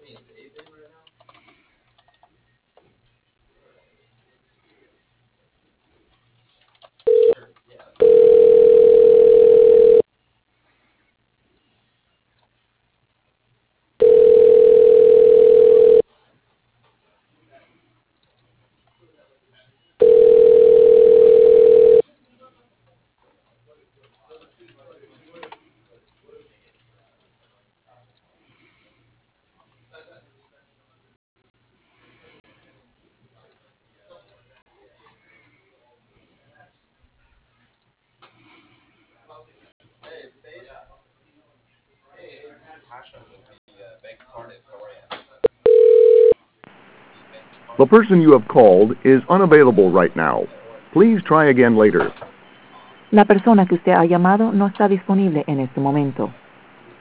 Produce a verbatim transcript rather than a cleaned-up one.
The person you have called is unavailable right now. Please try again later. La persona que usted ha llamado no está disponible en este momento.